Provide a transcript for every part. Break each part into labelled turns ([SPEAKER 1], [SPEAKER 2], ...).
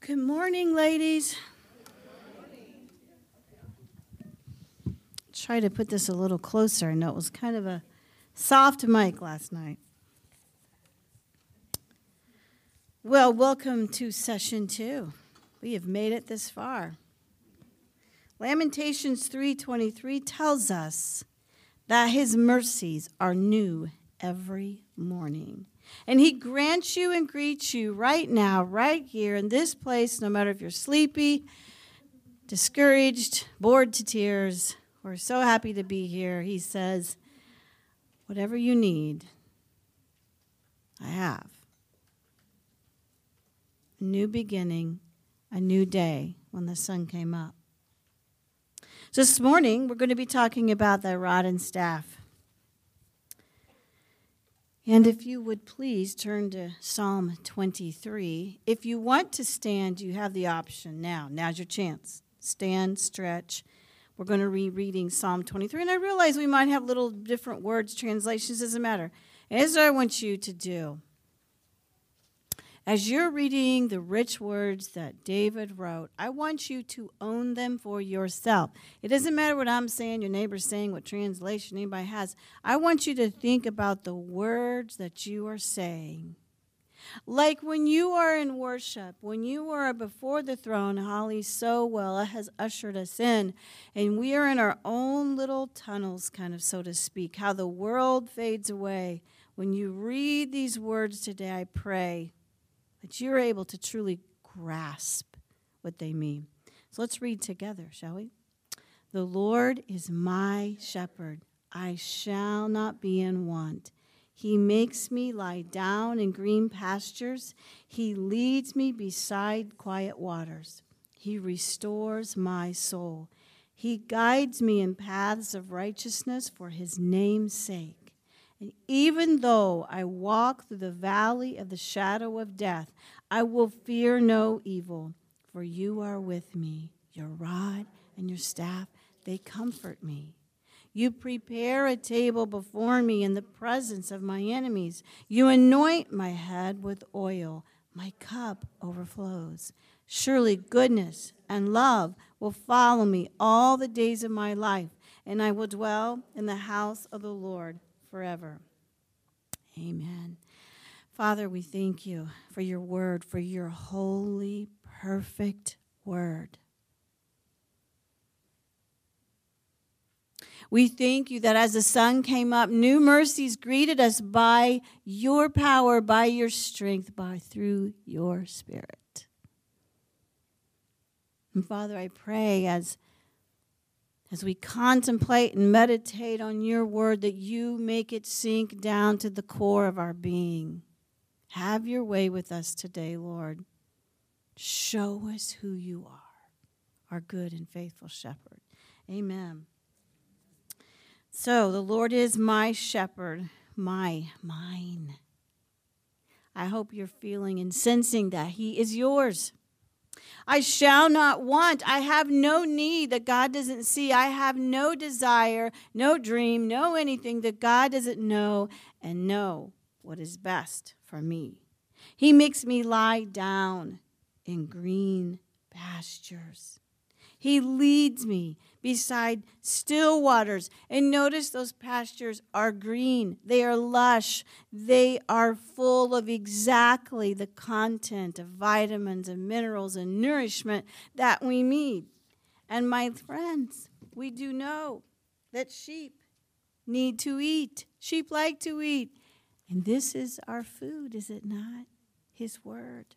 [SPEAKER 1] Good morning, ladies. Try to put this a little closer. I know it was kind of a soft mic last night. Well, welcome to session 2. We have made it this far. Lamentations 3:23 tells us that his mercies are new every morning. And he grants you and greets you right now, right here in this place, no matter if you're sleepy, discouraged, bored to tears. We're so happy to be here. He says, whatever you need, I have. A new beginning, a new day when the sun came up. So this morning, we're going to be talking about the rod and staff. And if you would please turn to Psalm 23. If you want to stand, you have the option now. Now's your chance. Stand, stretch. We're going to be reading Psalm 23. And I realize we might have little different words, translations, doesn't matter. And here's what I want you to do. As you're reading the rich words that David wrote, I want you to own them for yourself. It doesn't matter what I'm saying, your neighbor's saying, what translation anybody has. I want you to think about the words that you are saying. Like when you are in worship, when you are before the throne, Holly so well has ushered us in, and we are in our own little tunnels, kind of, so to speak, how the world fades away. When you read these words today, I pray that you're able to truly grasp what they mean. So let's read together, shall we? The Lord is my shepherd. I shall not be in want. He makes me lie down in green pastures. He leads me beside quiet waters. He restores my soul. He guides me in paths of righteousness for his name's sake. And even though I walk through the valley of the shadow of death, I will fear no evil, for you are with me. Your rod and your staff, they comfort me. You prepare a table before me in the presence of my enemies. You anoint my head with oil. My cup overflows. Surely goodness and love will follow me all the days of my life, and I will dwell in the house of the Lord forever. Amen. Father, we thank you for your word, for your holy, perfect word. We thank you that as the sun came up, new mercies greeted us by your power, by your strength, through your Spirit. And Father, I pray as we contemplate and meditate on your word, that you make it sink down to the core of our being. Have your way with us today, Lord. Show us who you are, our good and faithful shepherd. Amen. So, the Lord is my shepherd, mine. I hope you're feeling and sensing that he is yours. I shall not want. I have no need that God doesn't see. I have no desire, no dream, no anything that God doesn't know and know what is best for me. He makes me lie down in green pastures. He leads me beside still waters. And notice those pastures are green. They are lush. They are full of exactly the content of vitamins and minerals and nourishment that we need. And my friends, we do know that sheep need to eat. Sheep like to eat. And this is our food, is it not? His word.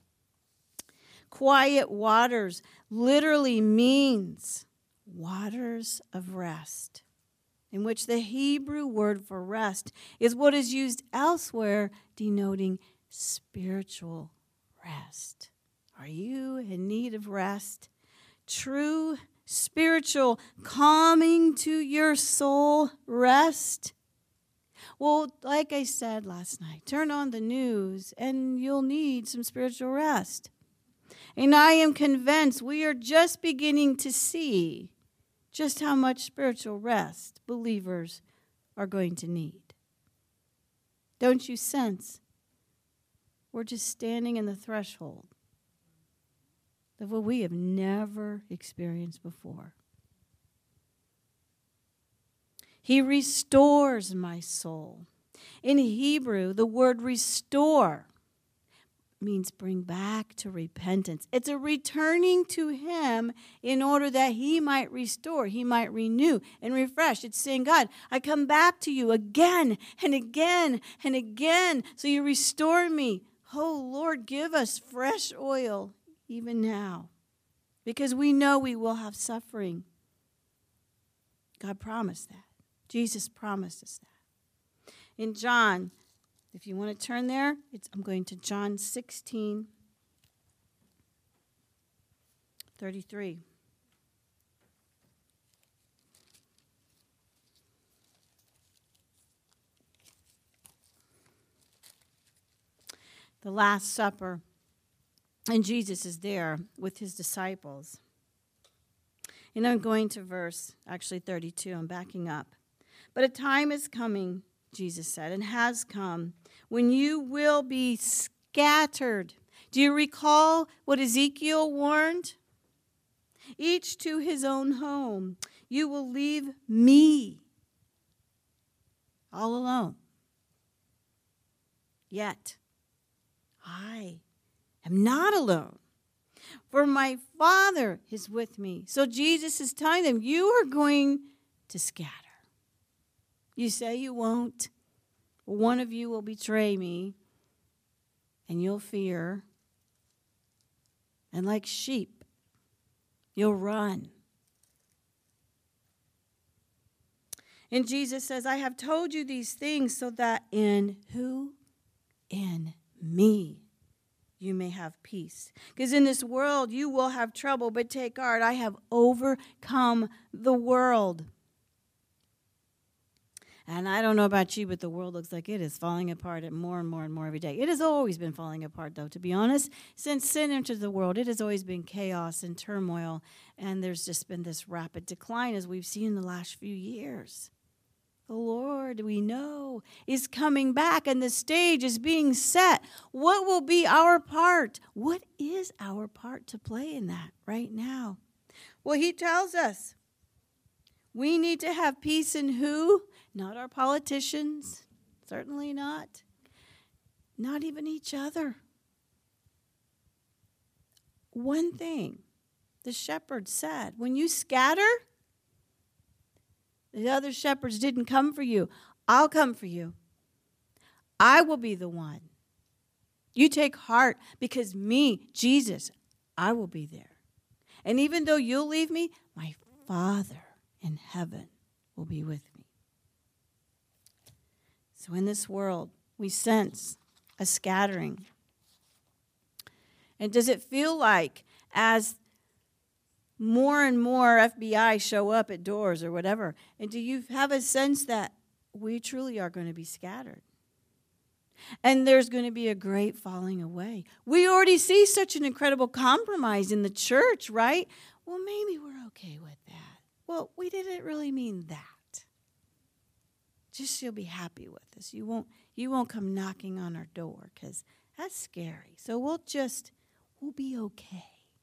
[SPEAKER 1] Quiet waters literally means waters of rest, in which the Hebrew word for rest is what is used elsewhere, denoting spiritual rest. Are you in need of rest? True spiritual, calming to your soul rest? Well, like I said last night, turn on the news and you'll need some spiritual rest. And I am convinced we are just beginning to see just how much spiritual rest believers are going to need. Don't you sense we're just standing in the threshold of what we have never experienced before. He restores my soul. In Hebrew, the word restore means bring back to repentance. It's a returning to him in order that he might restore, he might renew and refresh. It's saying, God, I come back to you again and again and again, so you restore me. Oh, Lord, give us fresh oil even now, because we know we will have suffering. God promised that. Jesus promised us that. In John, if you want to turn there, I'm going to John 16:33. The Last Supper, and Jesus is there with his disciples. And I'm going to verse, actually 32, I'm backing up. But a time is coming, Jesus said, and has come, when you will be scattered. Do you recall what Ezekiel warned? Each to his own home. You will leave me all alone. Yet, I am not alone, for my Father is with me. So Jesus is telling them, you are going to scatter. You say you won't. One of you will betray me, and you'll fear. And like sheep, you'll run. And Jesus says, I have told you these things so that in who? In me you may have peace. Because in this world you will have trouble, but take heart, I have overcome the world. And I don't know about you, but the world looks like it is falling apart more and more and more every day. It has always been falling apart, though, to be honest. Since sin entered the world, it has always been chaos and turmoil, and there's just been this rapid decline, as we've seen in the last few years. The Lord, we know, is coming back, and the stage is being set. What will be our part? What is our part to play in that right now? Well, he tells us we need to have peace in who? Not our politicians, certainly not. Not even each other. One thing the shepherd said, when you scatter, the other shepherds didn't come for you. I'll come for you. I will be the one. You take heart, because me, Jesus, I will be there. And even though you'll leave me, my Father in heaven will be with me. So in this world, we sense a scattering. And does it feel like as more and more FBI show up at doors or whatever, and do you have a sense that we truly are going to be scattered? And there's going to be a great falling away. We already see such an incredible compromise in the church, right? Well, maybe we're okay with that. Well, we didn't really mean that. Just you'll be happy with us. You won't come knocking on our door, because that's scary. So we'll be okay.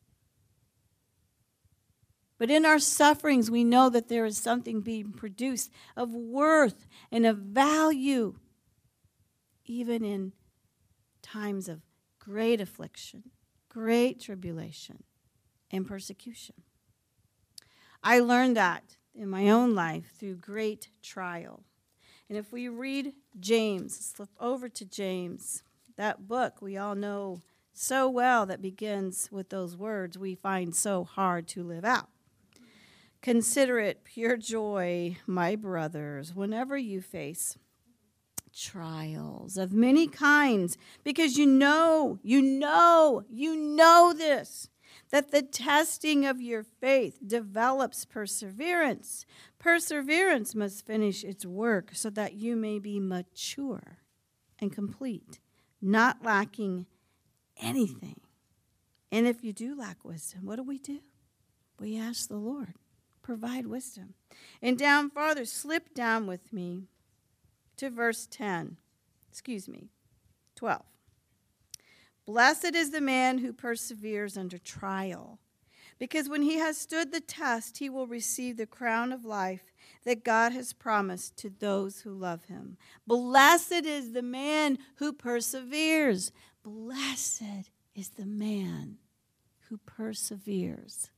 [SPEAKER 1] But in our sufferings, we know that there is something being produced of worth and of value, even in times of great affliction, great tribulation, and persecution. I learned that in my own life through great trial. And if we read James, slip over to James, that book we all know so well that begins with those words we find so hard to live out. Consider it pure joy, my brothers, whenever you face trials of many kinds, because you know this, that the testing of your faith develops perseverance. Perseverance must finish its work so that you may be mature and complete, not lacking anything. And if you do lack wisdom, what do? We ask the Lord, provide wisdom. And down farther, slip down with me to verse 12. Blessed is the man who perseveres under trial, because when he has stood the test, he will receive the crown of life that God has promised to those who love him. Blessed is the man who perseveres. Blessed is the man who perseveres.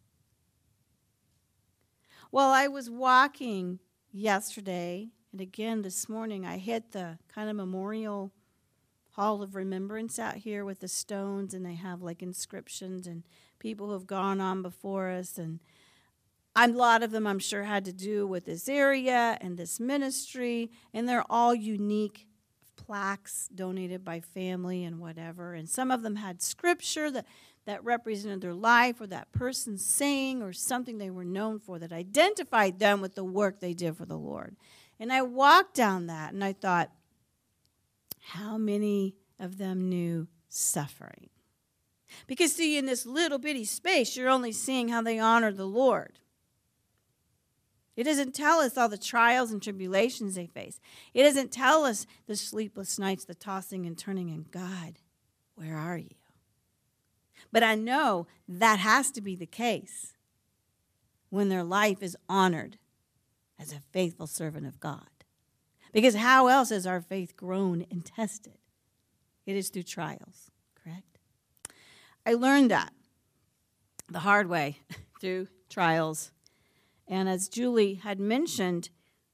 [SPEAKER 1] Well, I was walking yesterday, and again this morning, I hit the kind of memorial hall of remembrance out here with the stones, and they have like inscriptions and people who have gone on before us, and a lot of them I'm sure had to do with this area and this ministry, and they're all unique plaques donated by family and whatever, and some of them had scripture that represented their life or that person's saying or something they were known for that identified them with the work they did for the Lord. And I walked down that and I thought, how many of them knew suffering? Because, see, in this little bitty space, you're only seeing how they honored the Lord. It doesn't tell us all the trials and tribulations they face. It doesn't tell us the sleepless nights, the tossing and turning, and God, where are you? But I know that has to be the case when their life is honored as a faithful servant of God. Because how else has our faith grown and tested? It is through trials, correct? I learned that the hard way through trials. And as Julie had mentioned,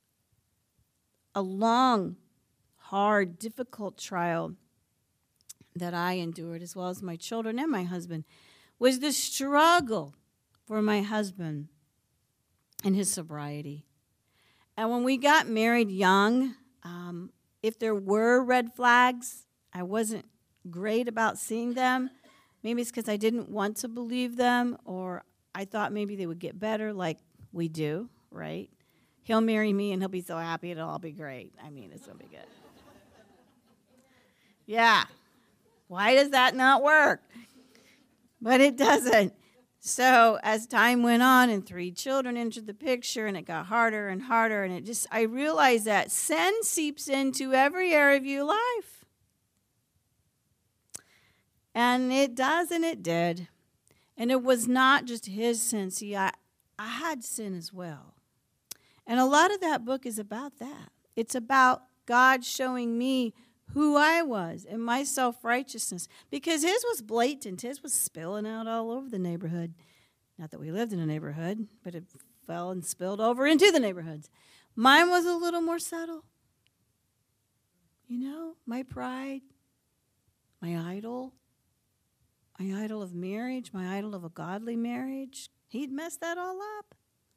[SPEAKER 1] a long, hard, difficult trial that I endured, as well as my children and my husband, was the struggle for my husband and his sobriety. And when we got married young, if there were red flags, I wasn't great about seeing them. Maybe it's because I didn't want to believe them, or I thought maybe they would get better like we do, right? He'll marry me and he'll be so happy it'll all be great. I mean, it's going to be good. Yeah. Why does that not work? But it doesn't. So as time went on and 3 children entered the picture and it got harder and harder, and I realized that sin seeps into every area of your life. And it does, and it did. And it was not just his sin. See, I had sin as well. And a lot of that book is about that. It's about God showing me who I was and my self-righteousness. Because his was blatant. His was spilling out all over the neighborhood. Not that we lived in a neighborhood, but it fell and spilled over into the neighborhoods. Mine was a little more subtle. You know, my pride, my idol of marriage, my idol of a godly marriage. He'd messed that all up.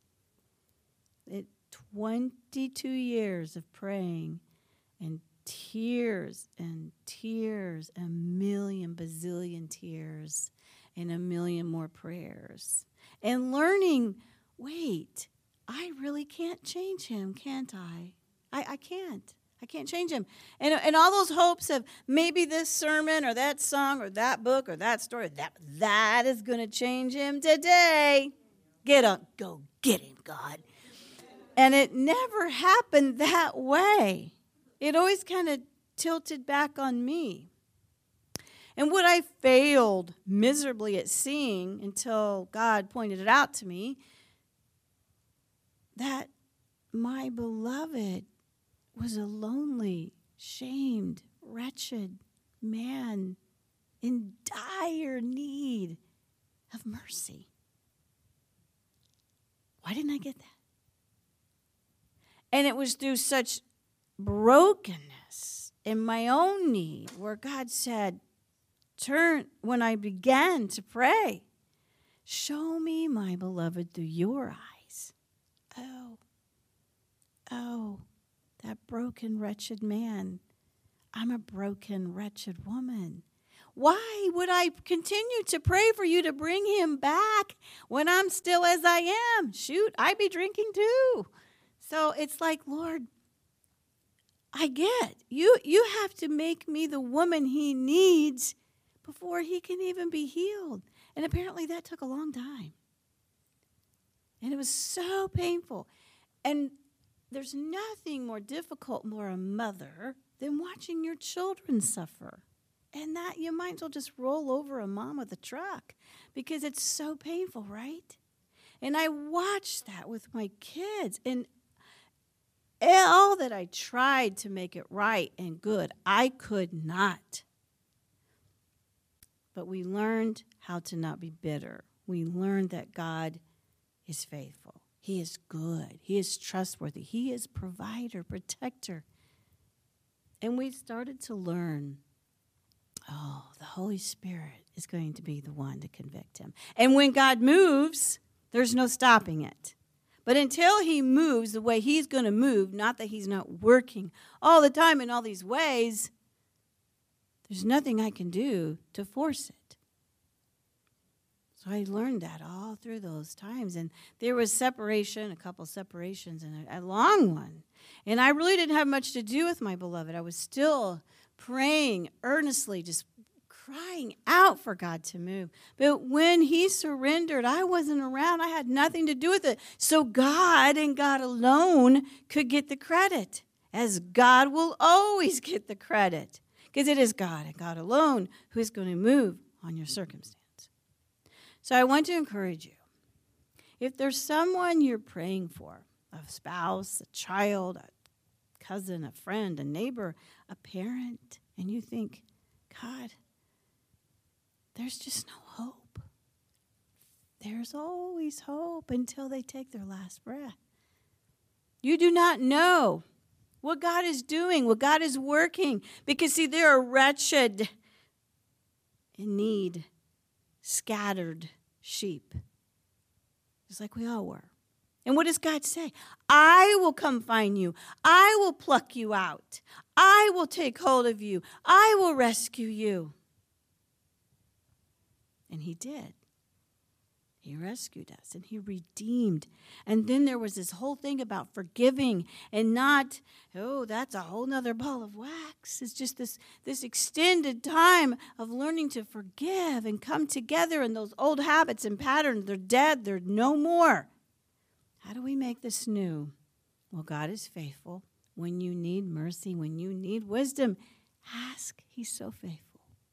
[SPEAKER 1] 22 years of praying and tears, a million bazillion tears, and a million more prayers. And learning, wait, I really can't change him, can't I? I can't. I can't change him. And all those hopes of maybe this sermon or that song or that book or that story, that is going to change him today. Go get him, God. And it never happened that way. It always kind of tilted back on me. And what I failed miserably at seeing until God pointed it out to me, that my beloved was a lonely, shamed, wretched man in dire need of mercy. Why didn't I get that? And it was through such brokenness in my own need where God said, when I began to pray, show me my beloved through your eyes. Oh, that broken, wretched man. I'm a broken, wretched woman. Why would I continue to pray for you to bring him back when I'm still as I am? Shoot, I'd be drinking too. So it's like, Lord, I get you have to make me the woman he needs before he can even be healed. And apparently that took a long time. And it was so painful. And there's nothing more difficult for a mother than watching your children suffer. And that you might as well just roll over a mom with a truck because it's so painful, right? And I watched that with my kids. And all that I tried to make it right and good, I could not. But we learned how to not be bitter. We learned that God is faithful. He is good. He is trustworthy. He is provider, protector. And we started to learn, the Holy Spirit is going to be the one to convict him. And when God moves, there's no stopping it. But until he moves the way he's going to move, not that he's not working all the time in all these ways, there's nothing I can do to force it. So I learned that all through those times. And there was separation, a couple separations, and a long one. And I really didn't have much to do with my beloved. I was still praying earnestly, just crying out for God to move. But when he surrendered, I wasn't around. I had nothing to do with it. So God and God alone could get the credit, as God will always get the credit, because it is God and God alone who is going to move on your circumstance. So I want to encourage you. If there's someone you're praying for, a spouse, a child, a cousin, a friend, a neighbor, a parent, and you think, God, there's just no hope. There's always hope until they take their last breath. You do not know what God is doing, what God is working. Because, see, there are wretched, in need, scattered sheep, just like we all were. And what does God say? I will come find you. I will pluck you out. I will take hold of you. I will rescue you. And he did. He rescued us and he redeemed. And then there was this whole thing about forgiving and not, that's a whole nother ball of wax. It's just this extended time of learning to forgive and come together, and those old habits and patterns, they're dead. They're no more. How do we make this new? Well, God is faithful. When you need mercy, when you need wisdom, ask. He's so faithful.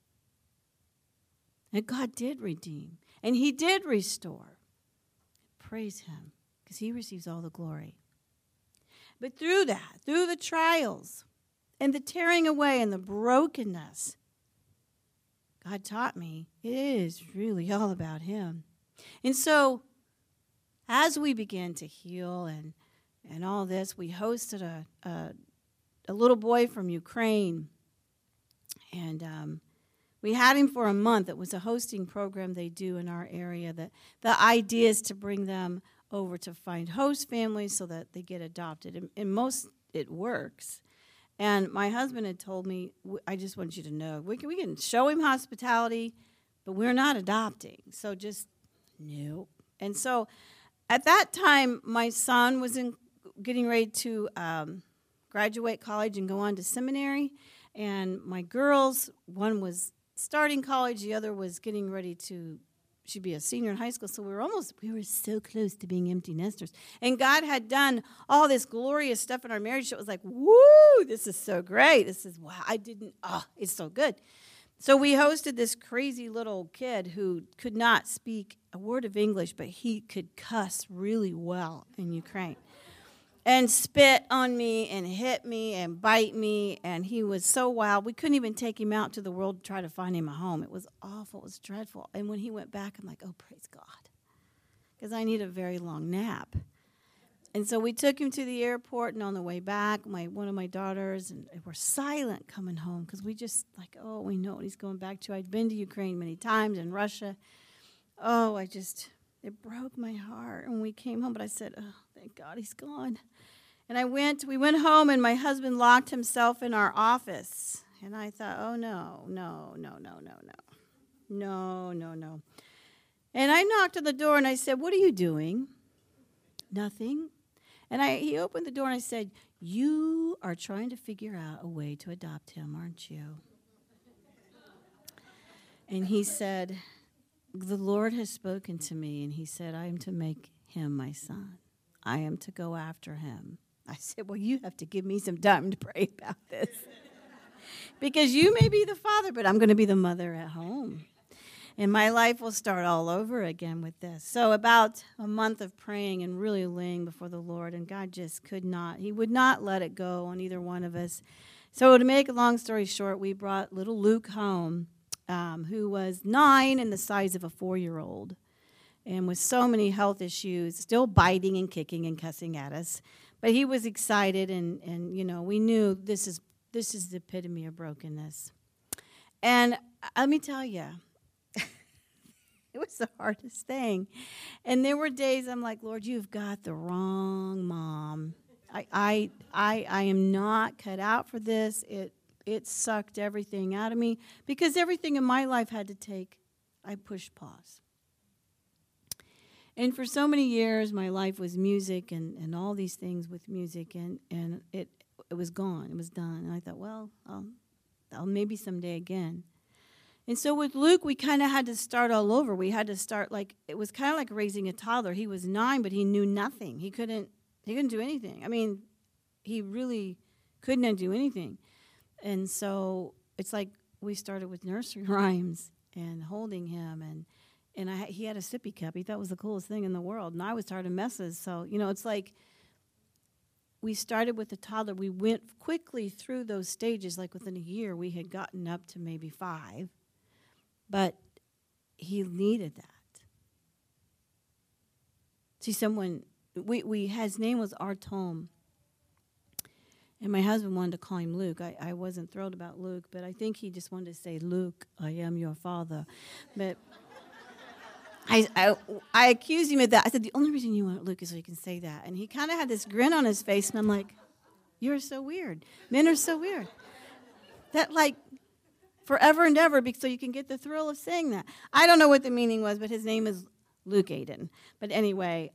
[SPEAKER 1] And God did redeem, and he did restore. Praise him, because he receives all the glory. But through that, through the trials and the tearing away and the brokenness, God taught me it is really all about him. And so as we began to heal and all this, we hosted a little boy from Ukraine, and we had him for a month. It was a hosting program they do in our area. That the idea is to bring them over to find host families so that they get adopted. And most, it works. And my husband had told me, I just want you to know, we can show him hospitality, but we're not adopting. So just, no. And so at that time, my son was getting ready to graduate college and go on to seminary. And my girls, one was starting college, the other was getting ready she'd be a senior in high school. So we were so close to being empty nesters. And God had done all this glorious stuff in our marriage. It was like, woo, this is so great. This is, wow, it's so good. So we hosted this crazy little kid who could not speak a word of English, but he could cuss really well in Ukraine. And spit on me and hit me and bite me. And he was so wild. We couldn't even take him out to the world to try to find him a home. It was awful. It was dreadful. And when he went back, I'm like, oh, praise God. Because I need a very long nap. And so we took him to the airport. And on the way back, one of my daughters, and they were silent coming home. Because we just we know what he's going back to. I'd been to Ukraine many times and Russia. It broke my heart. And we came home, but I said, oh, thank God he's gone. And we went home, and my husband locked himself in our office. And I thought, oh, no. And I knocked on the door, and I said, what are you doing? Nothing. And he opened the door, and I said, you are trying to figure out a way to adopt him, aren't you? And he said, the Lord has spoken to me, and he said, I am to make him my son. I am to go after him. I said, well, you have to give me some time to pray about this. Because you may be the father, but I'm going to be the mother at home. And my life will start all over again with this. So about a month of praying and really laying before the Lord, and God just could not. He would not let it go on either one of us. So to make a long story short, we brought little Luke home, who was 9 and the size of a 4-year-old, and with so many health issues, still biting and kicking and cussing at us. But he was excited, and we knew this is the epitome of brokenness. And let me tell you, it was the hardest thing. And there were days I'm like, Lord, you've got the wrong mom. I am not cut out for this. It sucked everything out of me because everything in my life had to take, I pushed pause. And for so many years, my life was music and all these things with music, and it was gone. It was done. And I thought, well, I'll maybe someday again. And so with Luke, we kind of had to start all over. We had to start it was kind of like raising a toddler. He was 9, but he knew nothing. He couldn't do anything. I mean, he really couldn't do anything. And so it's like we started with nursery rhymes and holding him. And he had a sippy cup. He thought it was the coolest thing in the world. And I was tired of messes. So, it's like we started with the toddler. We went quickly through those stages. Like within a year, we had gotten up to maybe 5. But he needed that. See, his name was Artom. And my husband wanted to call him Luke. I wasn't thrilled about Luke, but I think he just wanted to say, Luke, I am your father. But I accused him of that. I said, the only reason you want Luke is so you can say that. And he kind of had this grin on his face, and I'm like, you're so weird. Men are so weird. That forever and ever, so you can get the thrill of saying that. I don't know what the meaning was, but his name is Luke Aiden. But anyway,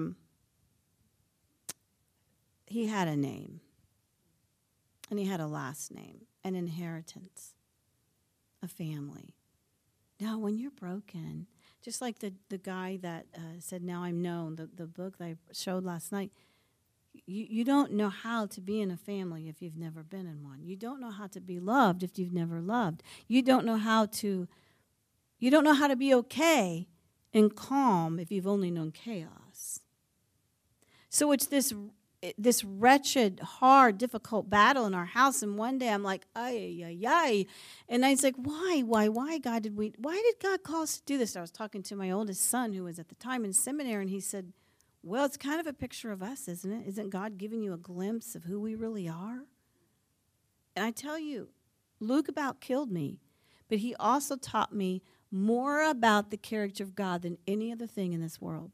[SPEAKER 1] he had a name, and he had a last name, an inheritance, a family. Now, when you're broken, just like the guy that said, Now I'm Known, the book that I showed last night, you don't know how to be in a family if you've never been in one. You don't know how to be loved if you've never loved. You don't know how to be okay and calm if you've only known chaos. So it's this wretched, hard, difficult battle in our house. And one day I'm like, ay. And I was like, why, God, why did God call us to do this? I was talking to my oldest son, who was at the time in seminary, and he said, well, it's kind of a picture of us, isn't it? Isn't God giving you a glimpse of who we really are? And I tell you, Luke about killed me, but he also taught me more about the character of God than any other thing in this world.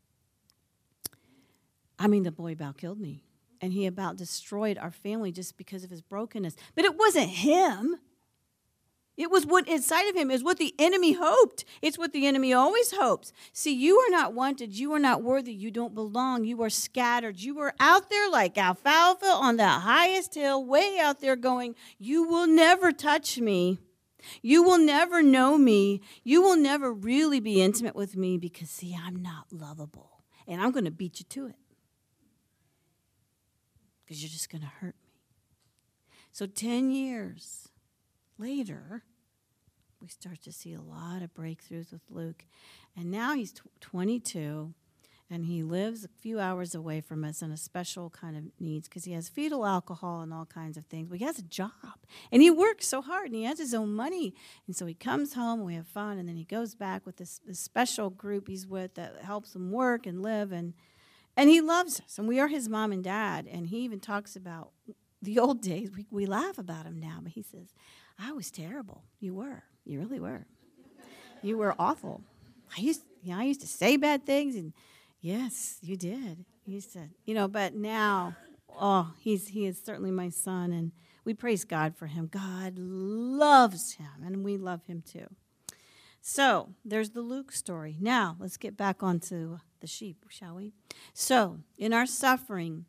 [SPEAKER 1] I mean, the boy about killed me, and he about destroyed our family just because of his brokenness. But it wasn't him. It was what inside of him is what the enemy hoped. It's what the enemy always hopes. See, you are not wanted. You are not worthy. You don't belong. You are scattered. You are out there like alfalfa on that highest hill, way out there going, you will never touch me. You will never know me. You will never really be intimate with me because, see, I'm not lovable. And I'm going to beat you to it because you're just going to hurt me. So 10 years later, we start to see a lot of breakthroughs with Luke. And now he's 22, and he lives a few hours away from us in a special kind of needs because he has fetal alcohol and all kinds of things. But he has a job, and he works so hard, and he has his own money. And so he comes home, and we have fun, and then he goes back with this special group he's with that helps him work and live. And he loves us, and we are his mom and dad. And he even talks about the old days. We laugh about him now, but he says, I was terrible. You were. You really were. You were awful. I used to say bad things, and yes, you did. You said, but now, he is certainly my son, and we praise God for him. God loves him, and we love him too. So there's the Luke story. Now let's get back onto the sheep, shall we? So in our suffering,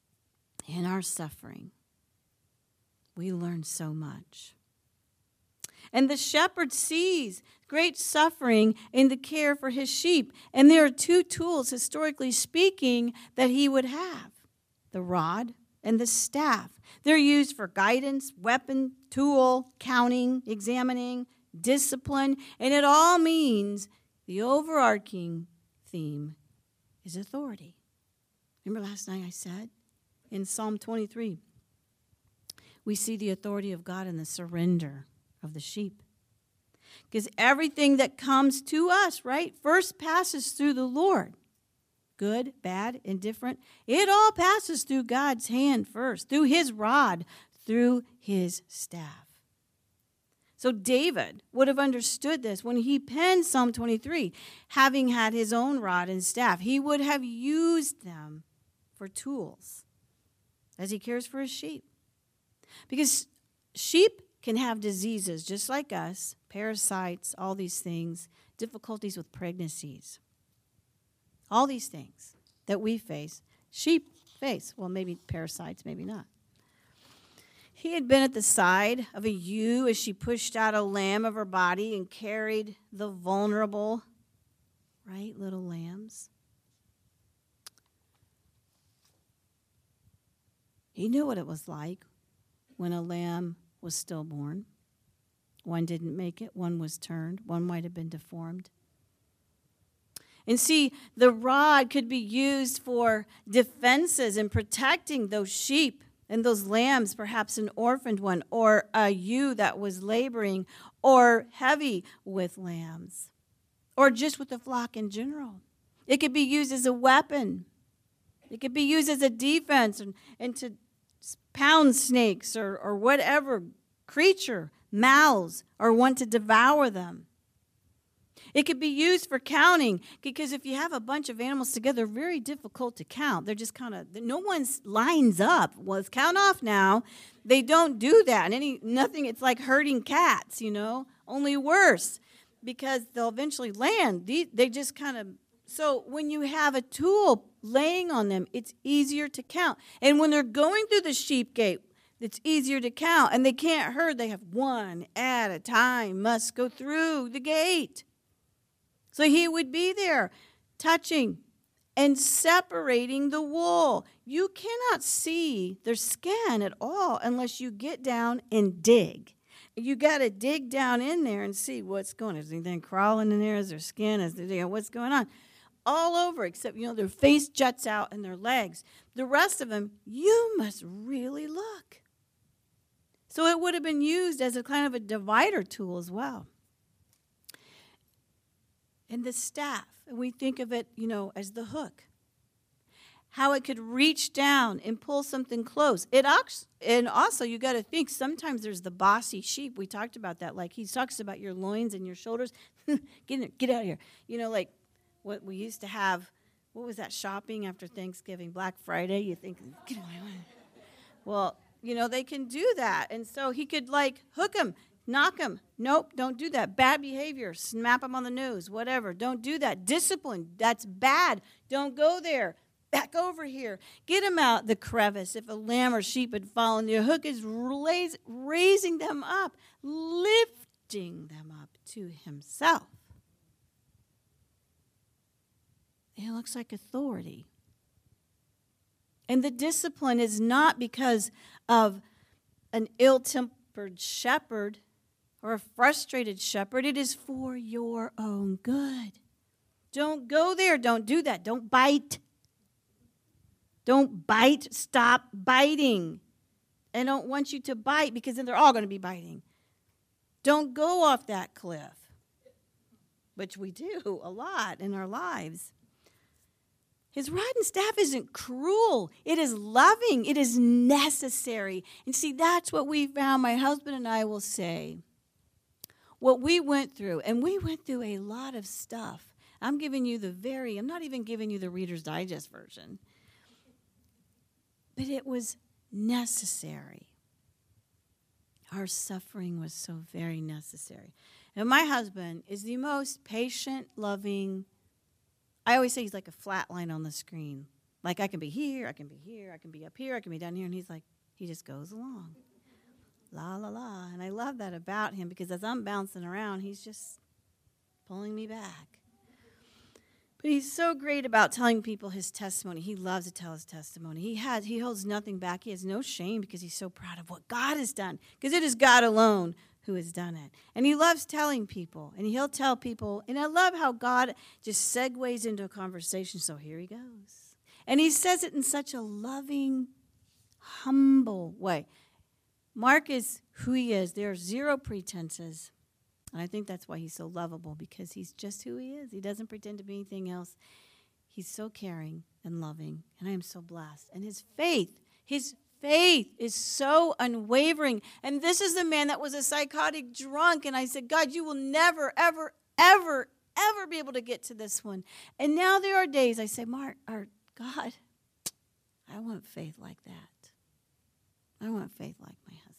[SPEAKER 1] we learn so much. And the shepherd sees great suffering in the care for his sheep. And there are 2 tools, historically speaking, that he would have. The rod and the staff. They're used for guidance, weapon, tool, counting, examining, discipline, and it all means the overarching theme is authority. Remember last night I said in Psalm 23, we see the authority of God in the surrender of the sheep. Because everything that comes to us, right, first passes through the Lord. Good, bad, indifferent. It all passes through God's hand first, through his rod, through his staff. So David would have understood this when he penned Psalm 23, having had his own rod and staff. He would have used them for tools as he cares for his sheep. Because sheep can have diseases just like us, parasites, all these things, difficulties with pregnancies. All these things that we face, sheep face. Well, maybe parasites, maybe not. He had been at the side of a ewe as she pushed out a lamb of her body and carried the vulnerable, right, little lambs. He knew what it was like when a lamb was stillborn. One didn't make it, one was turned, one might have been deformed. And see, the rod could be used for defenses and protecting those sheep and those lambs, perhaps an orphaned one, or a ewe that was laboring, or heavy with lambs, or just with the flock in general. It could be used as a weapon. It could be used as a defense and to pound snakes or whatever creature, mouths, or want to devour them. It could be used for counting, because if you have a bunch of animals together, they're very difficult to count. They're just kind of, no one lines up. Well, let's count off now. They don't do that. Nothing. It's like herding cats, only worse, because they'll eventually land. They just kind of, so when you have a tool laying on them, it's easier to count. And when they're going through the sheep gate, it's easier to count. And they can't herd. They have one at a time, must go through the gate. So he would be there touching and separating the wool. You cannot see their skin at all unless you get down and dig. You got to dig down in there and see what's going on. Is anything crawling in there? Is there skin? What's going on? All over, except, their face juts out and their legs. The rest of them, you must really look. So it would have been used as a kind of a divider tool as well. And the staff, and we think of it, as the hook. How it could reach down and pull something close. And also, you got to think, sometimes there's the bossy sheep. We talked about that. Like he talks about your loins and your shoulders. Get out of here. Like what we used to have. What was that, shopping after Thanksgiving, Black Friday? You think, get away. Well, they can do that. And so he could hook him. Knock him. Nope, don't do that. Bad behavior. Snap him on the nose. Whatever. Don't do that. Discipline. That's bad. Don't go there. Back over here. Get him out the crevice. If a lamb or sheep had fallen, the hook is raising them up, lifting them up to himself. It looks like authority. And the discipline is not because of an ill-tempered shepherd or a frustrated shepherd. It is for your own good. Don't go there. Don't do that. Don't bite. Don't bite. Stop biting. I don't want you to bite, because then they're all going to be biting. Don't go off that cliff, which we do a lot in our lives. His rod and staff isn't cruel. It is loving. It is necessary. And see, that's what we found. My husband and I will say what we went through. And we went through a lot of stuff. I'm not even giving you the Reader's Digest version. But it was necessary. Our suffering was so very necessary. And my husband is the most patient, loving. I always say he's like a flat line on the screen. Like I can be here, I can be here, I can be up here, I can be down here. And he's like, he just goes along. La, la, la. And I love that about him, because as I'm bouncing around, he's just pulling me back. But he's so great about telling people his testimony. He loves to tell his testimony. He holds nothing back. He has no shame because he's so proud of what God has done, because it is God alone who has done it. And he loves telling people, and he'll tell people. And I love how God just segues into a conversation. So here he goes. And he says it in such a loving, humble way. Mark is who he is. There are zero pretenses. And I think that's why he's so lovable, because he's just who he is. He doesn't pretend to be anything else. He's so caring and loving, and I am so blessed. And his faith is so unwavering. And this is the man that was a psychotic drunk, and I said, God, you will never, ever, ever, ever be able to get to this one. And now there are days I say, Mark, or God, I want faith like that. I want faith like my husband.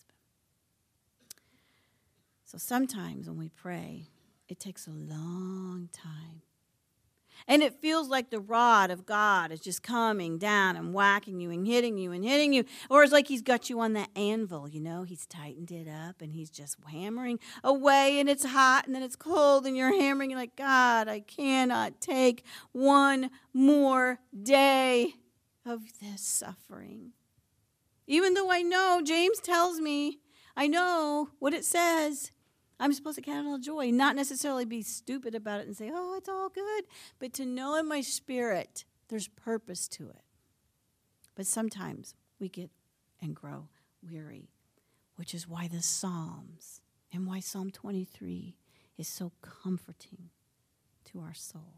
[SPEAKER 1] So sometimes when we pray, it takes a long time. And it feels like the rod of God is just coming down and whacking you and hitting you and hitting you. Or it's like he's got you on that anvil, you know. He's tightened it up and he's just hammering away, and it's hot and then it's cold and you're hammering. You're like, God, I cannot take one more day of this suffering. Even though I know, James tells me, I know what it says. I'm supposed to count it all joy, not necessarily be stupid about it and say, oh, it's all good, but to know in my spirit there's purpose to it. But sometimes we get and grow weary, which is why the Psalms and why Psalm 23 is so comforting to our soul.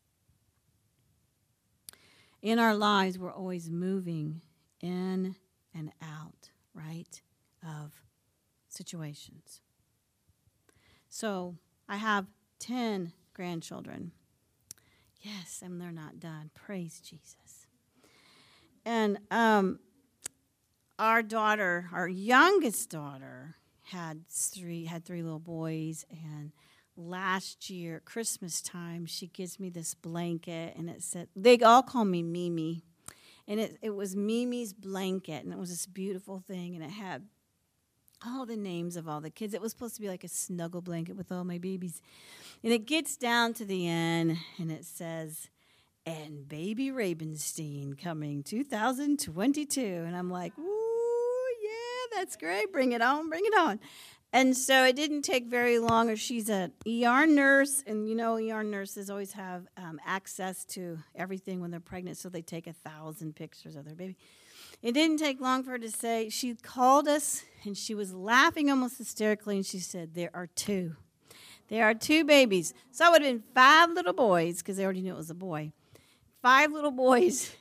[SPEAKER 1] In our lives, we're always moving in and out, right, of situations. So I have 10 grandchildren. Yes, and they're not done. Praise Jesus. And our daughter, our youngest daughter, had three little boys. And last year, Christmas time, she gives me this blanket, and it said, they all call me Mimi. And it was Mimi's blanket, and it was this beautiful thing, and it had all the names of all the kids. It was supposed to be like a snuggle blanket with all my babies. And it gets down to the end, and it says, and Baby Ravenstein coming 2022. And I'm like, ooh, yeah, that's great. Bring it on, bring it on. And so it didn't take very long. Or she's an ER nurse, and you know ER nurses always have access to everything when they're pregnant, so they take 1,000 pictures of their baby. It didn't take long for her to say, she called us, and she was laughing almost hysterically, and she said, there are two. There are two babies. So it would have been 5 little boys, because they already knew it was a boy. 5 little boys,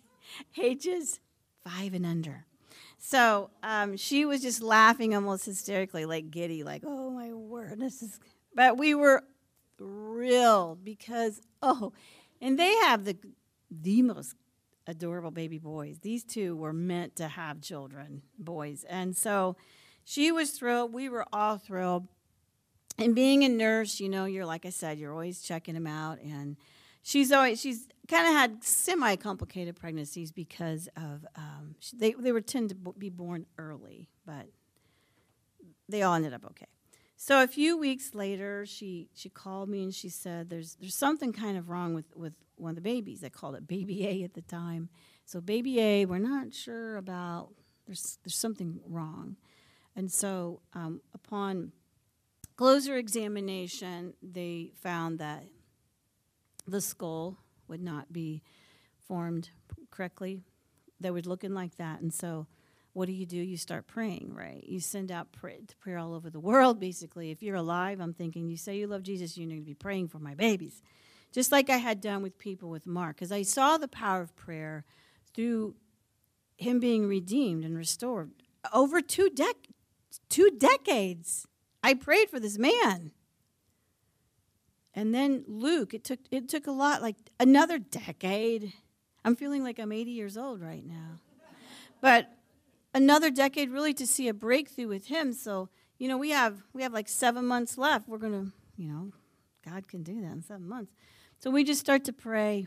[SPEAKER 1] ages 5 and under. So she was just laughing almost hysterically, like giddy, like, oh, my word, this is... But we were thrilled because, and they have the most adorable baby boys. These two were meant to have children, boys. And so she was thrilled. We were all thrilled. And being a nurse, you know, you're, like I said, you're always checking them out. And she's kind of had semi-complicated pregnancies because of, they tend to be born early, but they all ended up okay. So a few weeks later, she called me and she said, there's something kind of wrong with one of the babies. They called it Baby A at the time. So Baby A, we're not sure about, there's something wrong. And so upon closer examination, they found that the skull would not be formed correctly. They were looking like that. And so what do? You start praying, right? You send out prayer all over the world, basically. If you're alive, I'm thinking, you say you love Jesus, you're going to be praying for my babies. Just like I had done with people with Mark. Because I saw the power of prayer through him being redeemed and restored. Over 2 decades, I prayed for this man. And then Luke, it took a lot, like another decade. I'm feeling like I'm 80 years old right now. But another decade really to see a breakthrough with him. So, you know, we have like 7 months left. We're going to, you know, God can do that in 7 months. So we just start to pray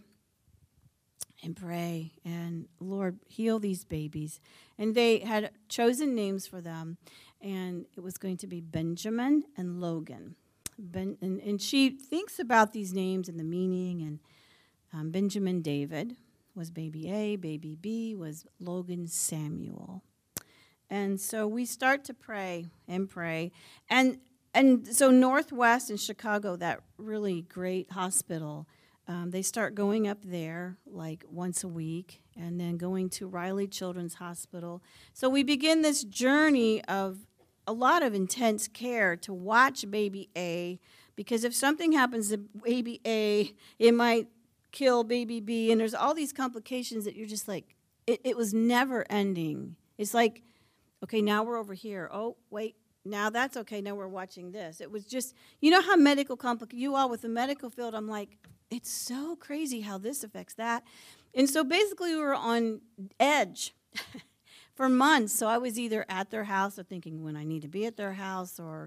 [SPEAKER 1] and Lord, heal these babies. And they had chosen names for them, and it was going to be Benjamin and Logan. And she thinks about these names and the meaning, and Benjamin David was baby A. Baby B was Logan Samuel. And so we start to pray and pray. And so Northwest in Chicago, that really great hospital, they start going up there like once a week and then going to Riley Children's Hospital. So we begin this journey of a lot of intense care to watch baby A, because if something happens to baby A, it might kill baby B, and there's all these complications that you're just like, it was never ending. It's like, okay, now we're over here. Oh, wait, now that's okay. Now we're watching this. It was just, you know how medical you all with the medical field, I'm like, it's so crazy how this affects that. And so basically we were on edge for months. So I was either at their house or thinking when I need to be at their house, or,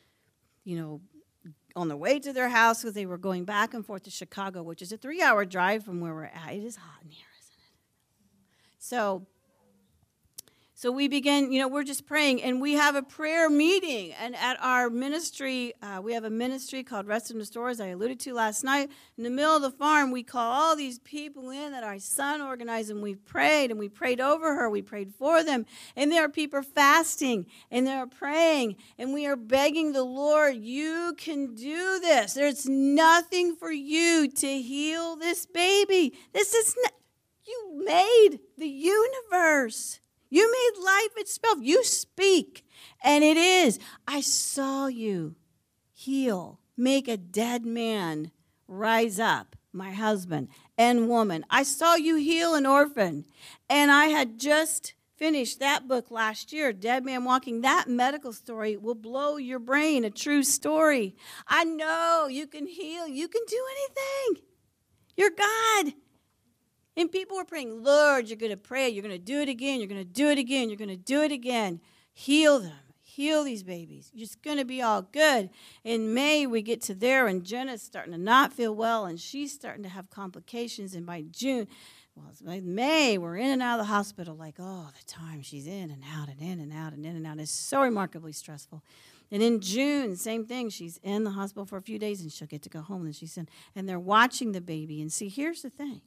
[SPEAKER 1] on the way to their house, because they were going back and forth to Chicago, which is a 3-hour drive from where we're at. It is hot in here, isn't it? So we begin, we're just praying, and we have a prayer meeting. And at our ministry, we have a ministry called Rest in the Stores, I alluded to last night. In the middle of the farm, we call all these people in that our son organized, and we prayed over her. We prayed for them. And there are people fasting, and they're praying, and we are begging the Lord, you can do this. There's nothing for you to heal this baby. You made the universe. You made life itself. You speak, and it is. I saw you heal, make a dead man rise up, my husband and woman. I saw you heal an orphan, and I had just finished that book last year, Dead Man Walking. That medical story will blow your brain, a true story. I know you can heal. You can do anything. You're God. And people were praying, Lord, you're going to pray. You're going to do it again. You're going to do it again. You're going to do it again. Heal them. Heal these babies. It's going to be all good. In May, we get to there, and Jenna's starting to not feel well, and she's starting to have complications. And by June, by May, we're in and out of the hospital like all the time. She's in and out and in and out and in and out. It's so remarkably stressful. And in June, same thing. She's in the hospital for a few days, and she'll get to go home. And she's in, and they're watching the baby. And see, here's the thing.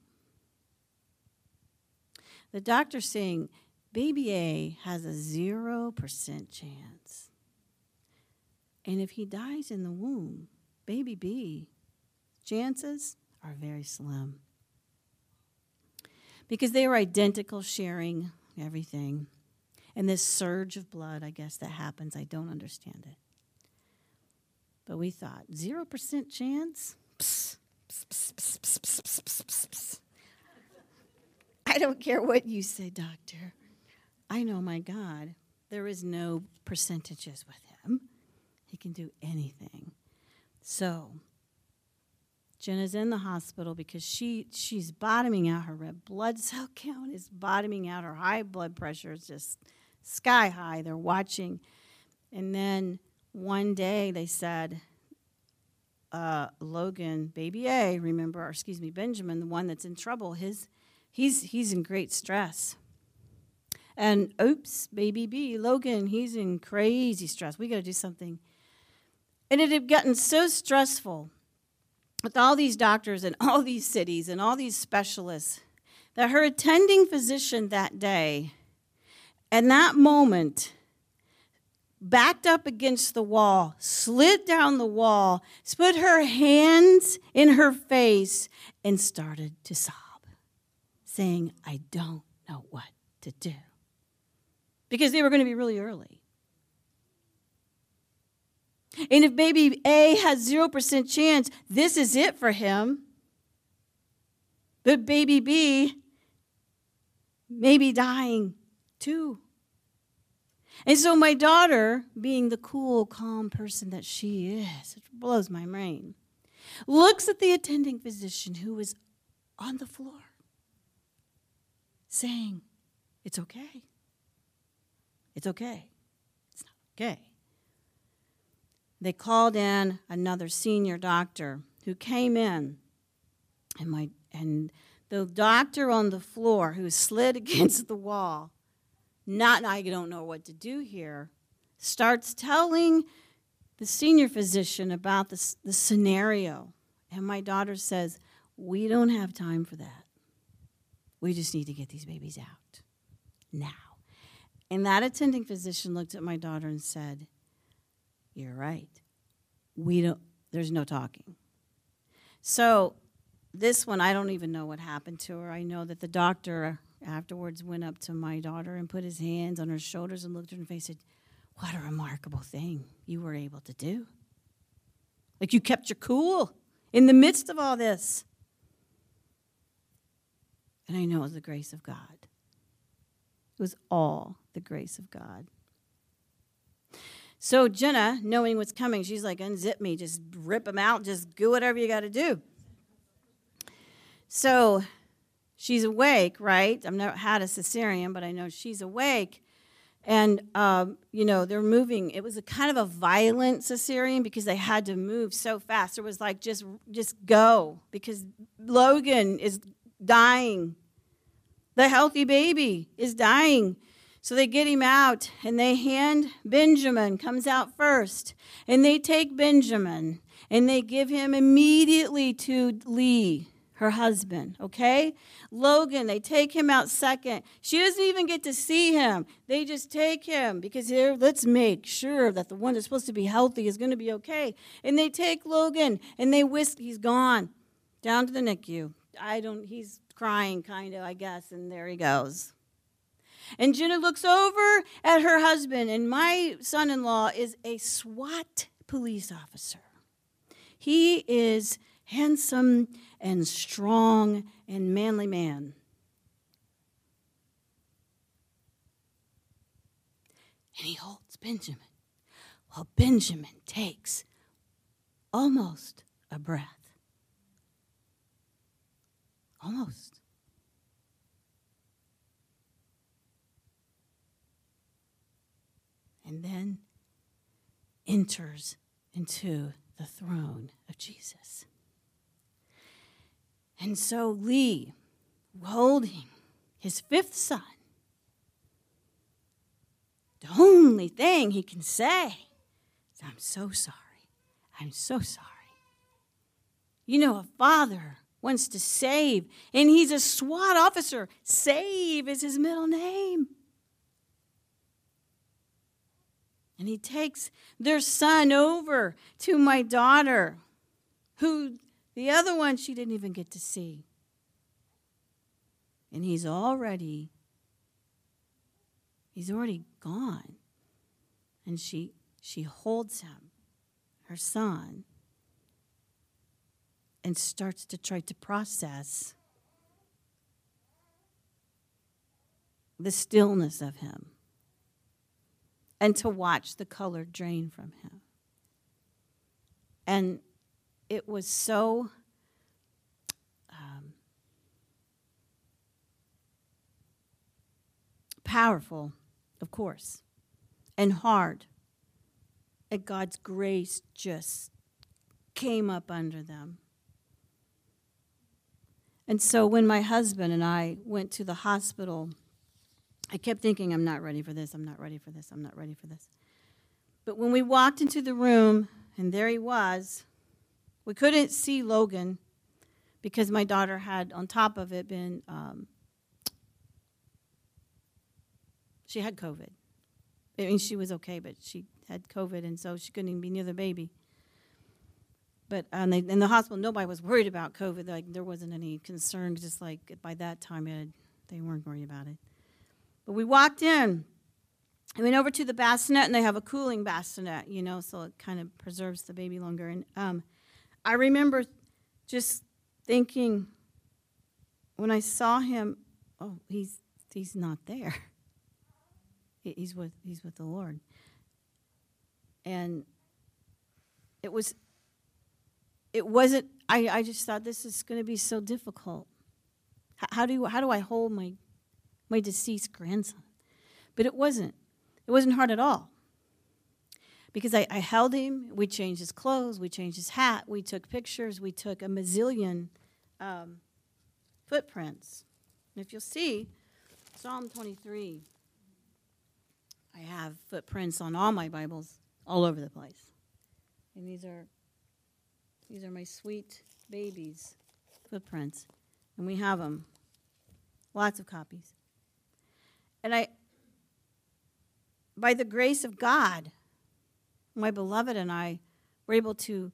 [SPEAKER 1] The doctor's saying baby A has a 0% chance. And if he dies in the womb, baby B, chances are very slim. Because they were identical, sharing everything. And this surge of blood, I guess, that happens, I don't understand it. But we thought, 0% chance? Psst, psst, psst, psst, psst, psst, psst, psst, psst. I don't care what you say, doctor. I know my God. There is no percentages with him. He can do anything. So, Jenna's in the hospital because she's bottoming out. Her red blood cell count is bottoming out. Her high blood pressure is just sky high. They're watching. And then one day they said, Logan, baby A, Benjamin, the one that's in trouble, He's in great stress. And oops, baby B, Logan, he's in crazy stress. We got to do something. And it had gotten so stressful with all these doctors and all these cities and all these specialists that her attending physician that day, in that moment, backed up against the wall, slid down the wall, put her hands in her face, and started to sob, saying, I don't know what to do. Because they were going to be really early. And if baby A has 0% chance, this is it for him. But baby B may be dying too. And so my daughter, being the cool, calm person that she is, it blows my brain, looks at the attending physician who is on the floor, saying, it's okay. It's okay. It's not okay. They called in another senior doctor who came in, and the doctor on the floor who slid against the wall, I don't know what to do here, starts telling the senior physician about the scenario. And my daughter says, we don't have time for that. We just need to get these babies out now. And that attending physician looked at my daughter and said, you're right. There's no talking. So this one, I don't even know what happened to her. I know that the doctor afterwards went up to my daughter and put his hands on her shoulders and looked her in the face and said, what a remarkable thing you were able to do. Like you kept your cool in the midst of all this. And I know it was the grace of God. It was all the grace of God. So Jenna, knowing what's coming, she's like, unzip me, just rip them out, just do whatever you got to do. So she's awake, right? I've never had a cesarean, but I know she's awake. And, they're moving. It was a kind of a violent cesarean because they had to move so fast. It was like, just go, because Logan is dying. The healthy baby is dying. So they get him out, and they hand Benjamin, comes out first. And they take Benjamin, and they give him immediately to Lee, her husband, okay? Logan, they take him out second. She doesn't even get to see him. They just take him because here, let's make sure that the one that's supposed to be healthy is going to be okay. And they take Logan, and they whisk, he's gone, down to the NICU. He's crying kind of, I guess, and there he goes. And Jenna looks over at her husband, and my son-in-law is a SWAT police officer. He is handsome and strong and manly man. And he holds Benjamin. Well, Benjamin takes almost a breath. Almost. And then enters into the throne of Jesus. And so Lee, holding his fifth son, the only thing he can say is, I'm so sorry. I'm so sorry. You know, a father wants to save, and he's a SWAT officer. Save is his middle name. And he takes their son over to my daughter, who the other one she didn't even get to see. And he's already gone. And she holds him, her son, and starts to try to process the stillness of him and to watch the color drain from him. And it was so powerful, of course, and hard. And God's grace just came up under them. And so when my husband and I went to the hospital, I kept thinking, I'm not ready for this, I'm not ready for this, I'm not ready for this. But when we walked into the room, and there he was, we couldn't see Logan because my daughter had, on top of it, been, she had COVID. I mean, she was okay, but she had COVID, and so she couldn't even be near the baby. But in the hospital, nobody was worried about COVID. Like, there wasn't any concern, just like by that time, they weren't worried about it. But we walked in. I went over to the bassinet, and they have a cooling bassinet, so it kind of preserves the baby longer. And I remember just thinking, when I saw him, oh, he's not there. He's with the Lord. And it wasn't. I just thought, this is going to be so difficult. How do I hold my deceased grandson? But it wasn't. It wasn't hard at all. Because I held him, we changed his clothes, we changed his hat, we took pictures, we took a mazillion footprints. And if you'll see, Psalm 23, I have footprints on all my Bibles all over the place. And these are my sweet babies' footprints, and we have them, lots of copies. And by the grace of God, my beloved and I were able to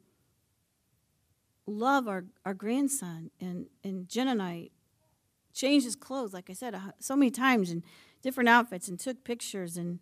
[SPEAKER 1] love our grandson, and Jen and I changed his clothes, like I said, so many times in different outfits, and took pictures and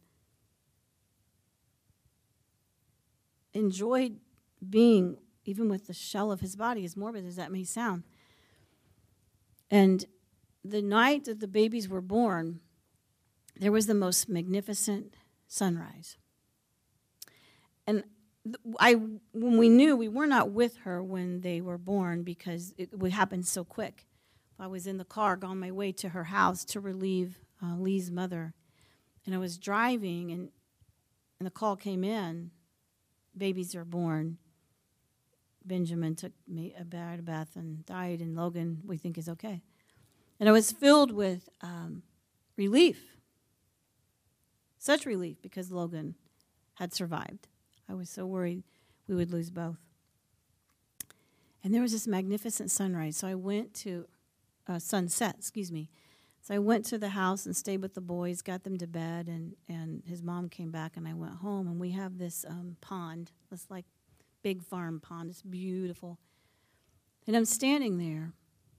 [SPEAKER 1] enjoyed being, even with the shell of his body, as morbid as that may sound. And the night that the babies were born, there was the most magnificent sunrise. And when we knew, we were not with her when they were born because it would happen so quick. I was in the car on my way to her house to relieve Lee's mother. And I was driving, and the call came in. Babies are born. Benjamin took a bad bath and died, and Logan, we think, is okay. And I was filled with relief. Such relief, because Logan had survived. I was so worried we would lose both. And there was this magnificent sunrise. So I went to sunset. So I went to the house and stayed with the boys, got them to bed, and his mom came back, and I went home. And we have this pond, this like big farm pond. It's beautiful. And I'm standing there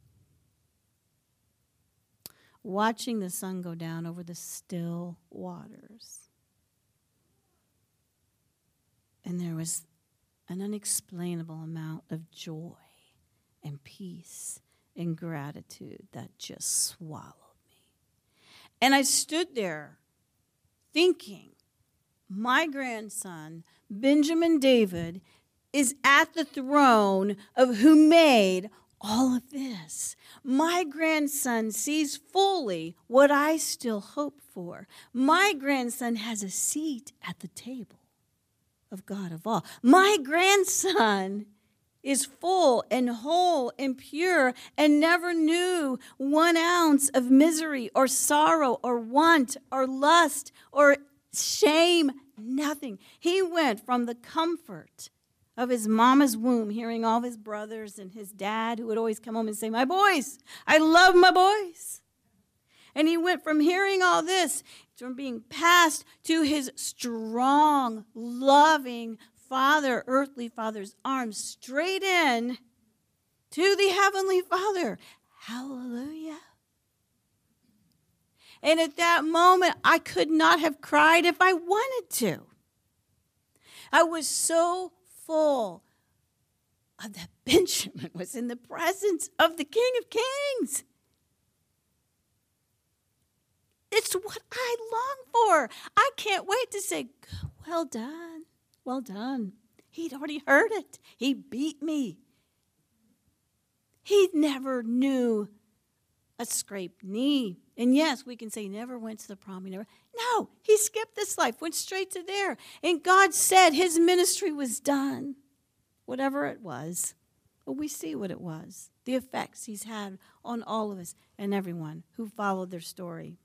[SPEAKER 1] watching the sun go down over the still waters. And there was an unexplainable amount of joy and peace and gratitude that just swallowed me. And I stood there thinking, my grandson, Benjamin David, is at the throne of who made all of this. My grandson sees fully what I still hope for. My grandson has a seat at the table of God of all. My grandson is full and whole and pure and never knew 1 ounce of misery or sorrow or want or lust or shame, nothing. He went from the comfort of his mama's womb, hearing all of his brothers and his dad who would always come home and say, my boys, I love my boys. And he went from hearing all this, from being passed to his strong, loving Father, earthly Father's arms, straight in to the Heavenly Father. Hallelujah. And at that moment, I could not have cried if I wanted to. I was so full of that Benjamin was in the presence of the King of Kings. It's what I long for. I can't wait to say, well done, well done. He'd already heard it. He beat me. He never knew a scraped knee. And yes, we can say he never went to the prom. No, he skipped this life, went straight to there. And God said his ministry was done, whatever it was. But we see what it was, the effects he's had on all of us and everyone who followed their story.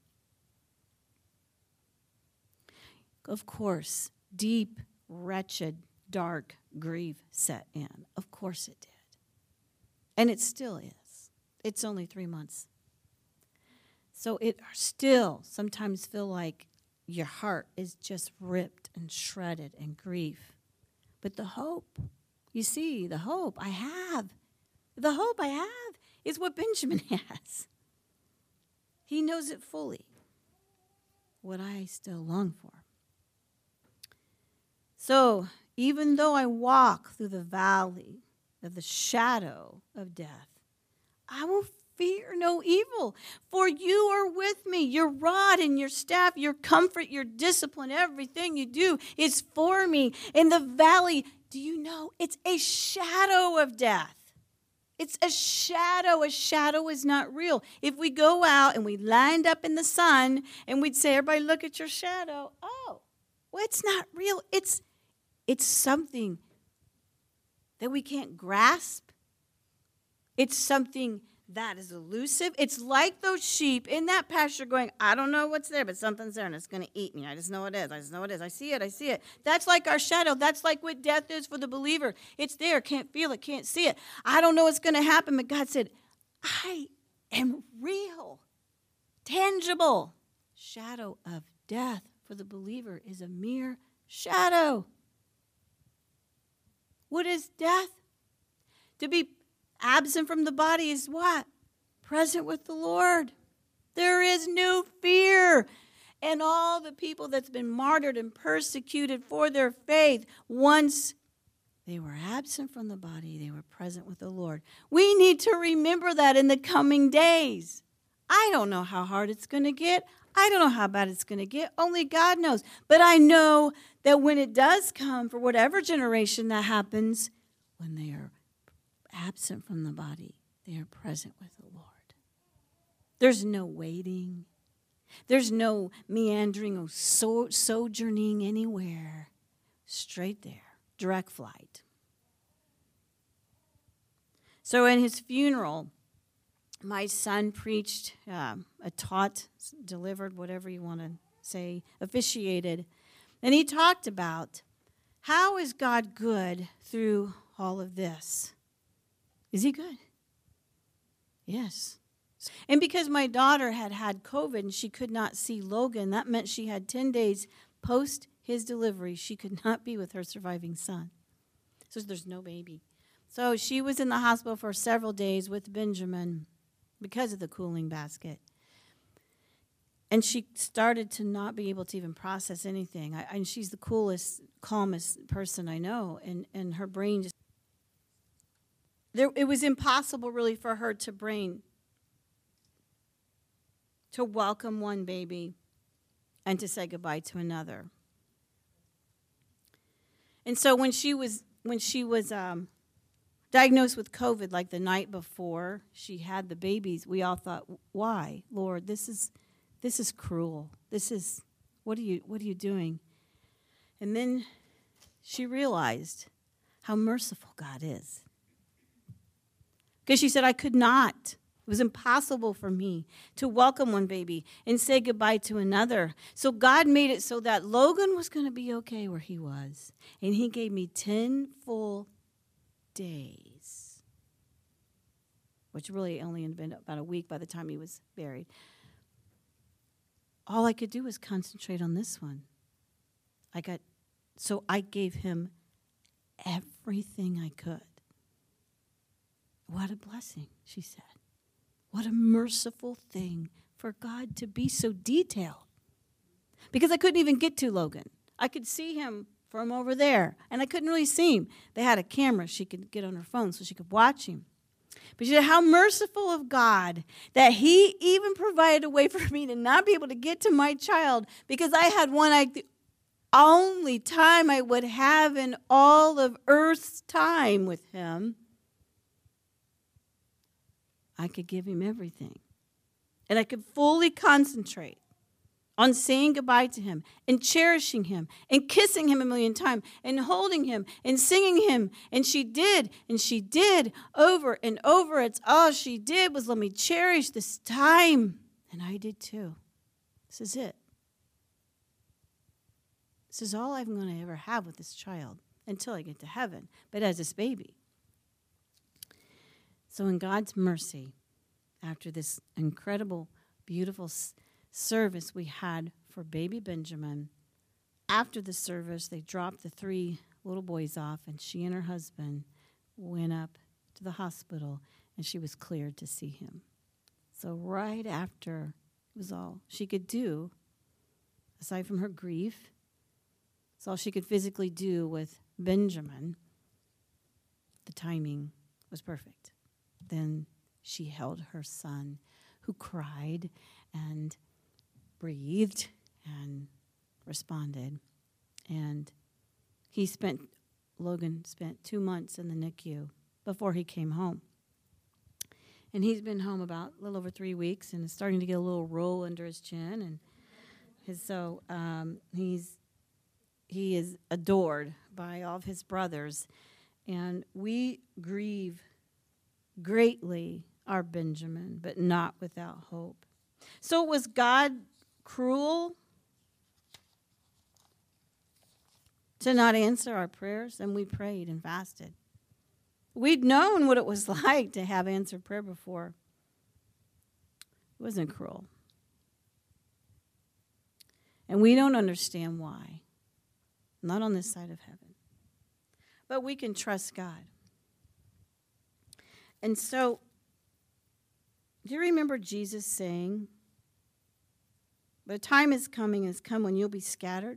[SPEAKER 1] Of course, deep, wretched, dark grief set in. Of course it did. And it still is. It's only 3 months. So it still sometimes feel like your heart is just ripped and shredded in grief. But the hope, you see, the hope I have is what Benjamin has. He knows it fully, what I still long for. So even though I walk through the valley of the shadow of death, I will fear no evil, for you are with me. Your rod and your staff, your comfort, your discipline, everything you do is for me. In the valley, do you know, it's a shadow of death. It's a shadow. A shadow is not real. If we go out and we lined up in the sun and we'd say, everybody look at your shadow. Oh, well, it's not real. It's something that we can't grasp. It's something that is elusive. It's like those sheep in that pasture going, I don't know what's there, but something's there and it's going to eat me. I just know it is. I see it. That's like our shadow. That's like what death is for the believer. It's there. Can't feel it. Can't see it. I don't know what's going to happen, but God said, I am real, tangible. Shadow of death for the believer is a mere shadow. What is death? To be absent from the body is what? Present with the Lord. There is no fear. And all the people that's been martyred and persecuted for their faith, once they were absent from the body, they were present with the Lord. We need to remember that in the coming days. I don't know how hard it's going to get. I don't know how bad it's going to get. Only God knows. But I know that when it does come, for whatever generation that happens, when they are absent from the body, they are present with the Lord. There's no waiting. There's no meandering or sojourning anywhere. Straight there. Direct flight. So in his funeral, my son preached, taught, delivered, whatever you want to say, officiated. And he talked about how is God good through all of this? Is he good? Yes. And because my daughter had COVID and she could not see Logan, that meant she had 10 days post his delivery. She could not be with her surviving son. So there's no baby. So she was in the hospital for several days with Benjamin because of the cooling basket. And she started to not be able to even process anything. And she's the coolest, calmest person I know. And her brain just... It was impossible really for her to welcome one baby and to say goodbye to another. And so when she was diagnosed with COVID, like the night before she had the babies, we all thought, "Why, Lord? This is cruel. What are you doing?" And then she realized how merciful God is, because she said, "I could not. It was impossible for me to welcome one baby and say goodbye to another." So God made it so that Logan was going to be okay where he was. And he gave me 10 full days, which really only had been about a week by the time he was buried. All I could do was concentrate on this one. So I gave him everything I could. What a blessing, she said. What a merciful thing for God to be so detailed. Because I couldn't even get to Logan. I could see him from over there, and I couldn't really see him. They had a camera she could get on her phone so she could watch him. But she said, how merciful of God that he even provided a way for me to not be able to get to my child, because I had the only time I would have in all of Earth's time with him. I could give him everything. And I could fully concentrate on saying goodbye to him and cherishing him and kissing him a million times and holding him and singing him. And she did over and over. It's all she did was let me cherish this time. And I did too. This is it. This is all I'm going to ever have with this child until I get to heaven, but as this baby. So in God's mercy, after this incredible, beautiful service we had for baby Benjamin, after the service, they dropped the 3 little boys off, and she and her husband went up to the hospital, and she was cleared to see him. So right after, it was all she could do, aside from her grief. It's all she could physically do with Benjamin. The timing was perfect. Then she held her son, who cried and breathed and responded. And Logan spent 2 months in the NICU before he came home. And he's been home about a little over 3 weeks and is starting to get a little roll under his chin. And he is adored by all of his brothers. And we grieve greatly our Benjamin, but not without hope. So was God cruel to not answer our prayers? And we prayed and fasted. We'd known what it was like to have answered prayer before. He wasn't cruel. And we don't understand why. Not on this side of heaven. But we can trust God. And so, do you remember Jesus saying, the time is coming, has come when you'll be scattered?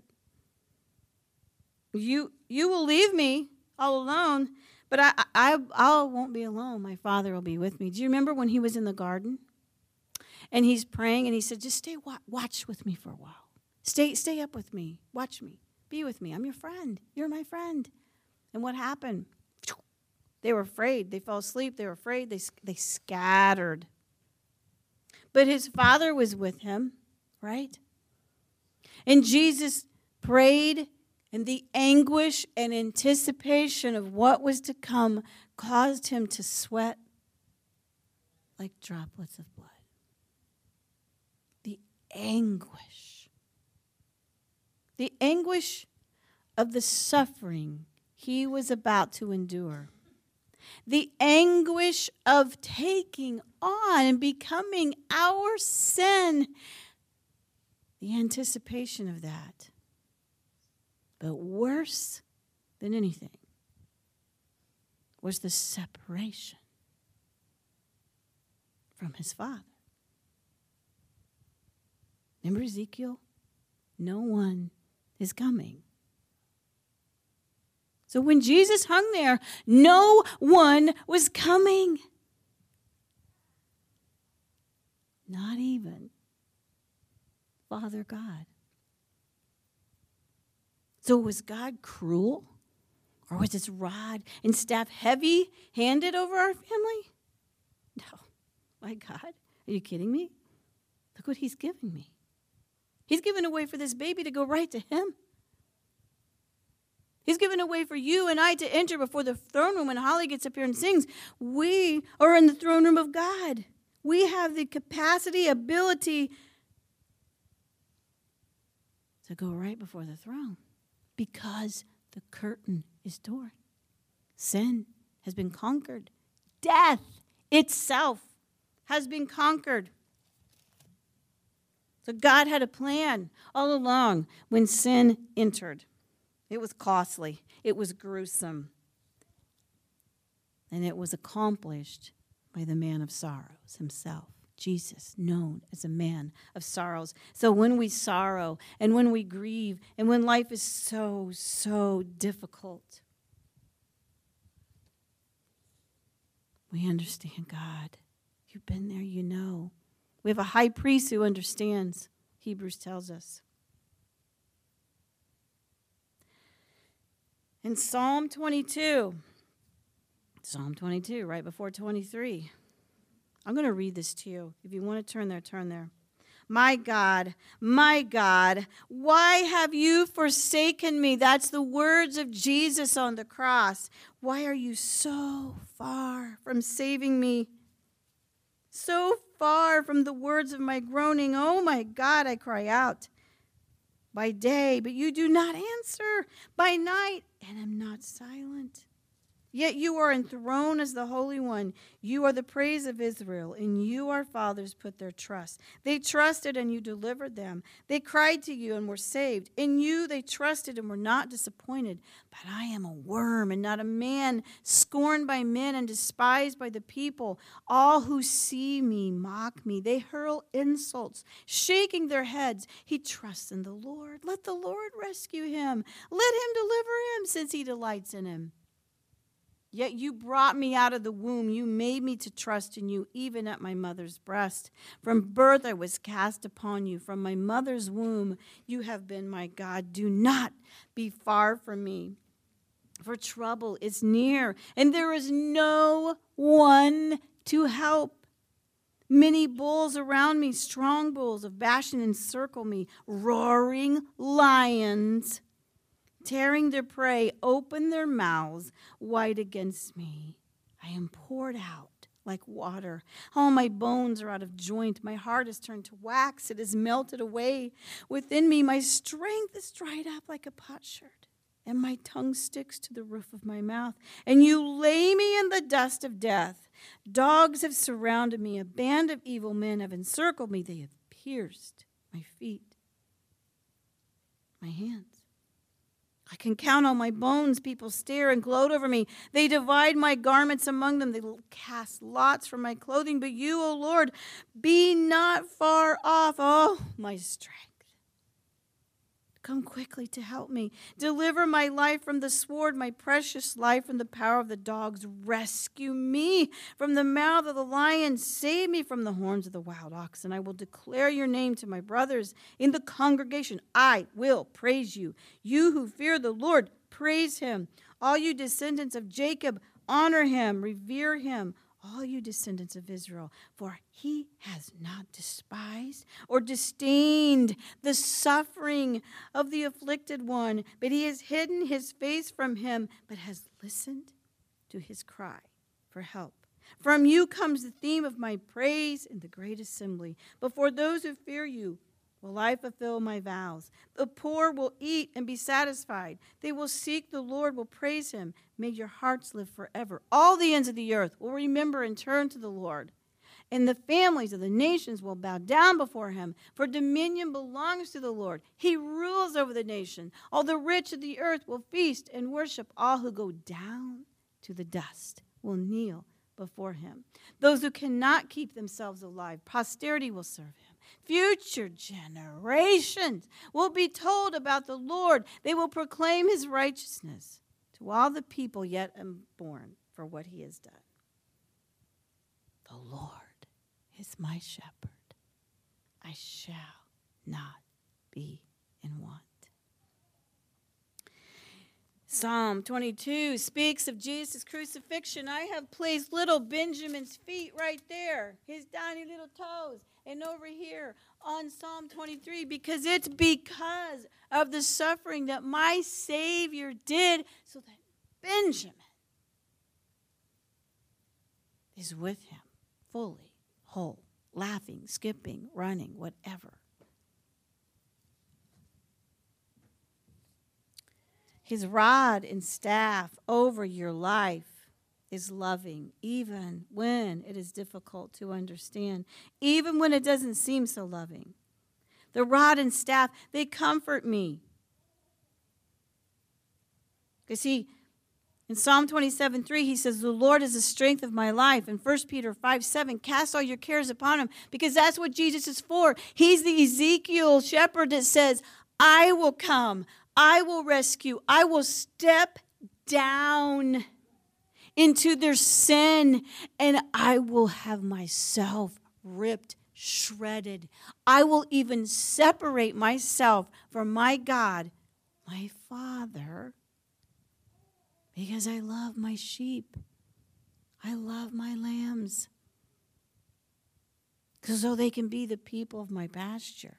[SPEAKER 1] You will leave me all alone, but I won't be alone. My Father will be with me. Do you remember when he was in the garden? And he's praying, and he said, just watch with me for a while. Stay up with me. Watch me. Be with me. I'm your friend. You're my friend. And what happened? They were afraid. They fell asleep. They were afraid. They scattered. But his Father was with him, right? And Jesus prayed, and the anguish and anticipation of what was to come caused him to sweat like droplets of blood. The anguish. The anguish of the suffering he was about to endure. The anguish of taking on and becoming our sin. The anticipation of that. But worse than anything was the separation from his Father. Remember Ezekiel? No one is coming. So when Jesus hung there, no one was coming. Not even Father God. So was God cruel? Or was his rod and staff heavy-handed over our family? No. My God, are you kidding me? Look what he's giving me. He's given a way for this baby to go right to him. He's given a way for you and I to enter before the throne room. When Holly gets up here and sings, we are in the throne room of God. We have the capacity, ability to go right before the throne because the curtain is torn. Sin has been conquered. Death itself has been conquered. So God had a plan all along when sin entered. It was costly. It was gruesome. And it was accomplished by the man of sorrows himself, Jesus, known as a man of sorrows. So when we sorrow and when we grieve and when life is so, so difficult, we understand God. You've been there, you know. We have a high priest who understands, Hebrews tells us. In Psalm 22, right before 23. I'm going to read this to you. If you want to turn there, turn there. My God, why have you forsaken me? That's the words of Jesus on the cross. Why are you so far from saving me? So far from the words of my groaning. Oh my God, I cry out by day, but you do not answer. By night, and am not silent. Yet you are enthroned as the Holy One. You are the praise of Israel. In you our fathers put their trust. They trusted and you delivered them. They cried to you and were saved. In you they trusted and were not disappointed. But I am a worm and not a man, scorned by men and despised by the people. All who see me mock me. They hurl insults, shaking their heads. He trusts in the Lord. Let the Lord rescue him. Let him deliver him, since he delights in him. Yet you brought me out of the womb. You made me to trust in you, even at my mother's breast. From birth I was cast upon you. From my mother's womb you have been my God. Do not be far from me, for trouble is near, and there is no one to help. Many bulls around me, strong bulls of Bashan encircle me, roaring lions, tearing their prey, open their mouths wide against me. I am poured out like water. All my bones are out of joint. My heart is turned to wax. It is melted away within me. My strength is dried up like a potsherd, and my tongue sticks to the roof of my mouth. And you lay me in the dust of death, Dogs have surrounded me. A band of evil men have encircled me. They have pierced my feet, my hands. I can count on my bones. People stare and gloat over me. They divide my garments among them. They cast lots for my clothing. But you, O Lord, be not far off. Oh, my strength. Come quickly to help me. Deliver my life from the sword, my precious life from the power of the dogs. Rescue me from the mouth of the lion. Save me from the horns of the wild oxen. I will declare your name to my brothers in the congregation. I will praise you. You who fear the Lord, praise him. All you descendants of Jacob, honor him, revere him. All you descendants of Israel, for he has not despised or disdained the suffering of the afflicted one, but he has hidden his face from him, but has listened to his cry for help. From you comes the theme of my praise in the great assembly. Before those who fear you will I fulfill my vows. The poor will eat and be satisfied. They will seek the Lord, will praise him. May your hearts live forever. All the ends of the earth will remember and turn to the Lord. And the families of the nations will bow down before him. For dominion belongs to the Lord. He rules over the nation. All the rich of the earth will feast and worship. All who go down to the dust will kneel before him. Those who cannot keep themselves alive, posterity will serve him. Future generations will be told about the Lord. They will proclaim his righteousness to all the people yet unborn for what he has done. The Lord is my shepherd. I shall not be in want. Psalm 22 speaks of Jesus' crucifixion. I have placed little Benjamin's feet right there, his tiny little toes, and over here on Psalm 23, because it's because of the suffering that my Savior did, so that Benjamin is with him fully, whole, laughing, skipping, running, whatever. His rod and staff over your life is loving, even when it is difficult to understand, even when it doesn't seem so loving. The rod and staff, they comfort me. Because in Psalm 27:3, he says, the Lord is the strength of my life. In 1 Peter 5:7, cast all your cares upon him, because that's what Jesus is for. He's the Ezekiel shepherd that says, I will come, I will rescue, I will step down into their sin, and I will have myself ripped, shredded. I will even separate myself from my God, my Father, because I love my sheep. I love my lambs, so they can be the people of my pasture.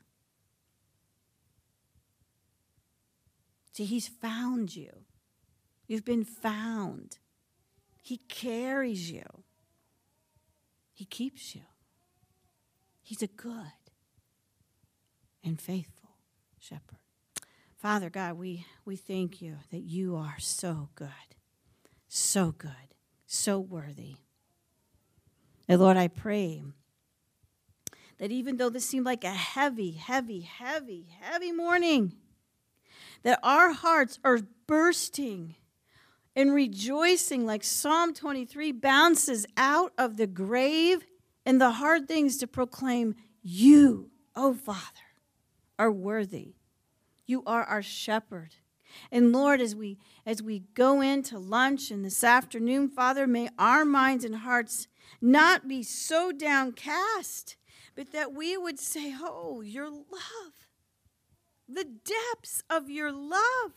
[SPEAKER 1] See, he's found you. You've been found. He carries you. He keeps you. He's a good and faithful shepherd. Father God, we thank you that you are so good, so worthy. And Lord, I pray that even though this seemed like a heavy morning, that our hearts are bursting and rejoicing like Psalm 23 bounces out of the grave, and the hard things to proclaim you, oh Father, are worthy. You are our shepherd. And Lord, as we go into lunch and this afternoon, Father, may our minds and hearts not be so downcast, but that we would say, oh, your love, the depths of your love.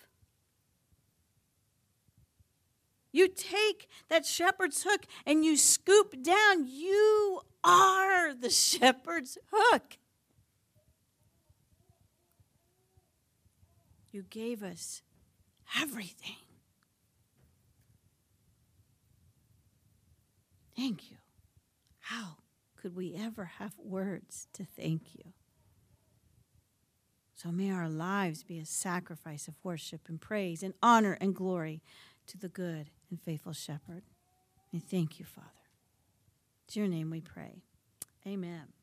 [SPEAKER 1] You take that shepherd's hook and you scoop down. You are the shepherd's hook. You gave us everything. Thank you. How could we ever have words to thank you? So may our lives be a sacrifice of worship and praise and honor and glory to the good and faithful shepherd. And thank you, Father. It's your name we pray. Amen.